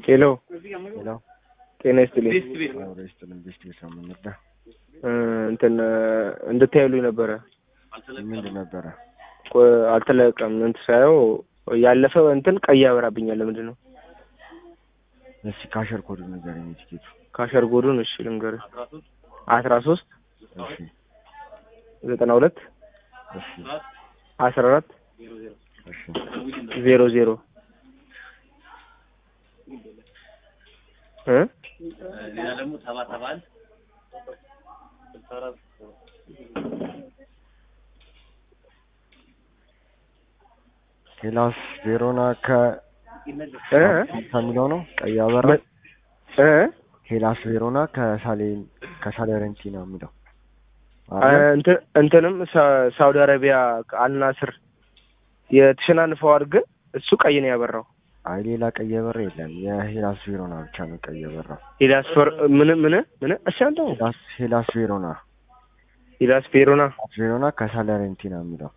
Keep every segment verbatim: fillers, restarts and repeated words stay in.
ሄሎ ሄሎ ጤና ይስጥልኝ። አውሬ ይስጥልኝ። ቢስት ይሰማል ነበር እንትን እንድታዩልኝ ነበረ። ምንድን ነበረ? አልተለቀም እንትን ሳየው ያለፈ እንትን ቀይ ያበራብኛል። ለምንድን ነው? እሺ ካሸር ኮድ ንገረኝ። ቲኬቱ ካሸር ኮዱን እሺ ልንገርህ። አስራ ሶስት እሺ ዘጠና ሁለት እሺ አስራ አራት እሺ ዜሮ ዜሮ እ ሌላ ደግሞ ሰባ ሰባ አንድ ሄላስ ቬሮና ከ እ ከሚለው ነው ቀይ አበራ እ ሄላስ ቬሮና ከሳሌን ከሳሌረንቲና የሚለው እንትን እንትንም ሳውዲ አረቢያ አልናስር የተሸናንፈው አድርገን እሱ ቀይ ነው ያበራው። አይ ሌላ ቀይ አበራ የለም። የሄላስ ቬሮና ብቻ ነው ቀይ አበራ። ሄላስ ምን ምን ምን አሻንተው ሄላስ ሄላስ ቬሮና ሄላስ ቬሮና ቬሮና ከሳሌረንቲና የሚለው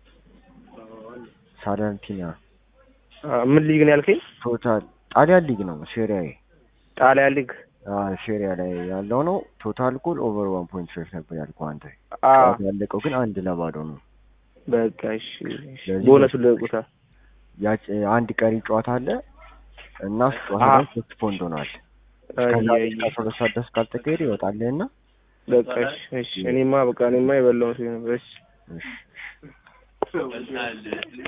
ሳሌረንቲና ምን ሊግ ነው ያልከኝ? ቶታል ጣሊያን ሊግ ነው። ሴሪያ ጣሊያን ሊግ አዎ ሴሪያ ላይ ያለው ነው። ቶታል ጎል ኦቨር one point five ነበር ያልኩህ አንተ። አዎ ያለቀው ግን አንድ ለባዶ ነው። በቃ እሺ ቦነሱ ለቁታ ያጭ አንድ ቀሪ ጨዋታ አለ እና ጨዋታ ሶስት ፖንድ ሆኗል። ከዛ ከሶስት ሰዓት ድረስ ካልተቀየረ ይወጣልና በቃ እሺ እኔማ በቃ እኔማ የበላው ነው። እሺ እሺ